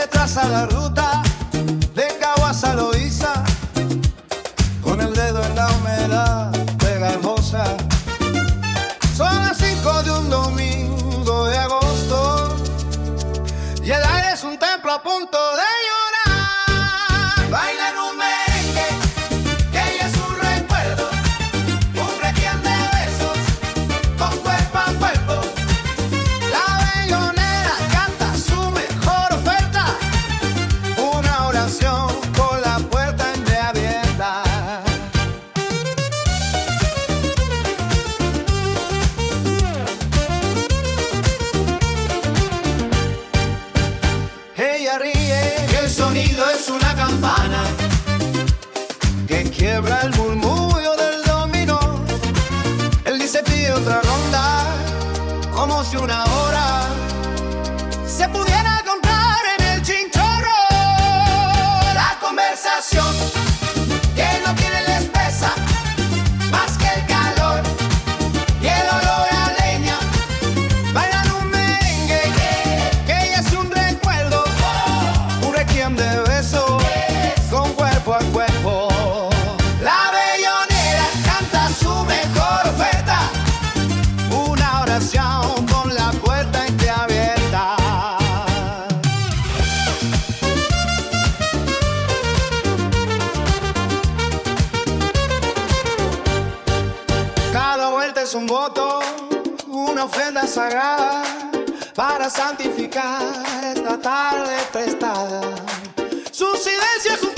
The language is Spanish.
traza la ruta de Caguas a Loíza, con el dedo en la humedad pegajosa. Son las 5 de un domingo de agosto y el aire es un templo a punto de llorar. Bailan un merengue que ya es un recuerdo, un requiem de besos con cuerpo a cuerpo. La bellonera canta su mejor oferta, una oración con la puerta entreabierta. Ella ríe y el sonido es una campana que quiebra el murmullo del dominó. Él dice pide otra ronda, como si una hora se pudiera comprar en el chinchorro. La conversación que no tiene les pesa más que el calor y el olor a leña. Bailan un merengue que ya es un recuerdo, un requiem de besos con cuerpo a cuerpo. La bellonera canta su mejor oferta, una oración con la puerta entreabierta. Cada vuelta es un voto, una ofrenda sagrada para santificar esta tarde prestada. Su silencio es un